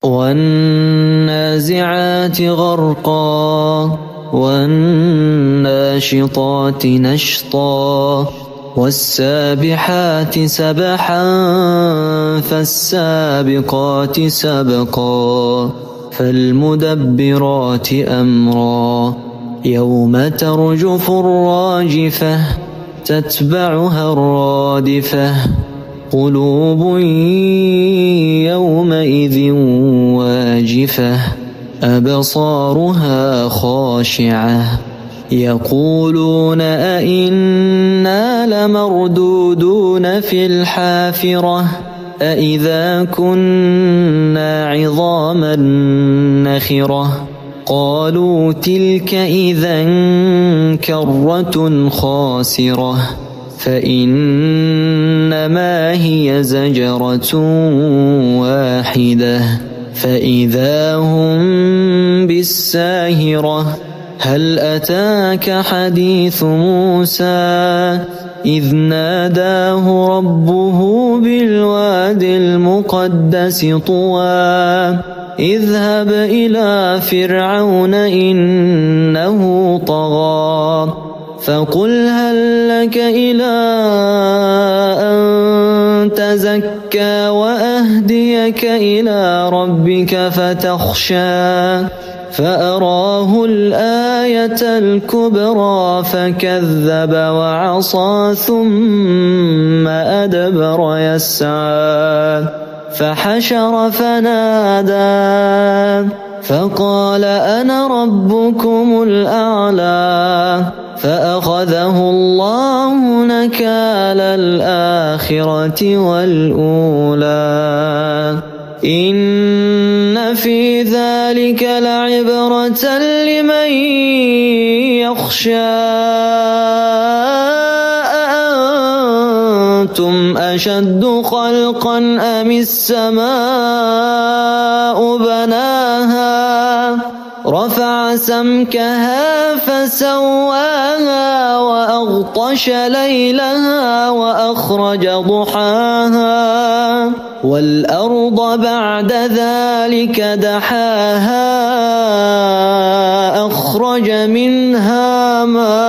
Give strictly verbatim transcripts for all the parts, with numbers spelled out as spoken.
والنازعات غرقا والناشطات نشطا والسابحات سبحا فالسابقات سبقا فالمدبرات أمرا يوم ترجف الراجفة تتبعها الرادفة قلوب يومئذ واجفة أبصارها خاشعة يقولون أئنا لمردودون في الحافرة أئذا كنا عظاما نخرة قالوا تلك إذا كرة خاسرة فإنما هي زجرة واحدة فإذا هم بالساهرة هل أتاك حديث موسى إذ ناداه ربه بالواد المقدس طوى اذهب إلى فرعون إنه طغى فقل هل لك إلى أن تزكى وأهديك إلى ربك فتخشى فأراه الآية الكبرى فكذب وعصى ثم أدبر يسعى فحشر فنادى فقال أنا ربكم الأعلى فأخذه الله نكال الآخرة والأولى إن في ذلك لعبرة لمن يخشى أأنتم أشد خلقا أم السماء بناها رفع سمكها فسواها وأغطش ليلها وأخرج ضحاها والأرض بعد ذلك دحاها أخرج منها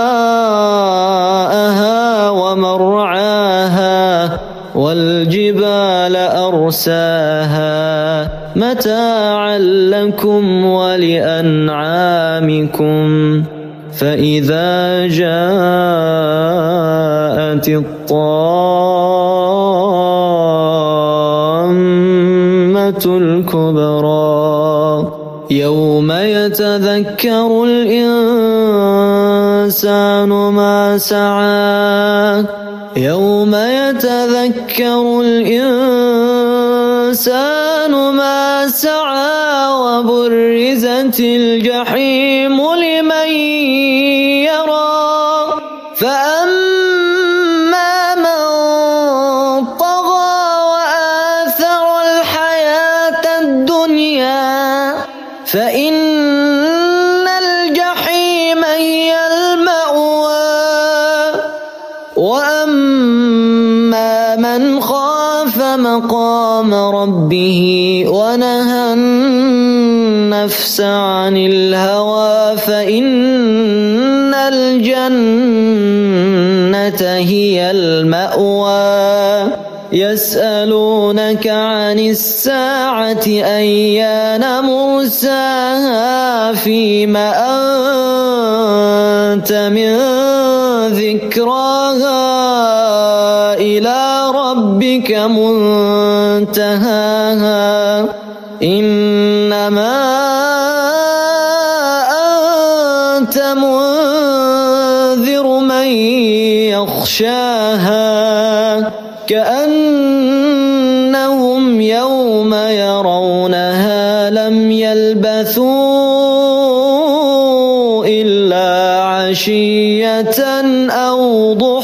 ماءها ومرعاها والجبال أرساها متاعا لكم ولأنعامكم فإذا جاءت الطامة الكبرى يوم يتذكر الإنسان ما سعى يوم يتذكر الإنسان ما سعى وبرزت الجحيم لمن يرى فأما من طغى وآثر الحياة الدنيا فإن الجحيم هي المأوى وأما من خاف مقام ربه ونهى النفس عن الهوى فإن الجنة هي المأوى يسألونك عن الساعة أيان مرساها فيما أنت من ذكراها إلى ربك منتهاها إنما أنت منذر من يخشاها كأنهم يوم يرونها لم يلبثوا إلا عشية أو ضحاها.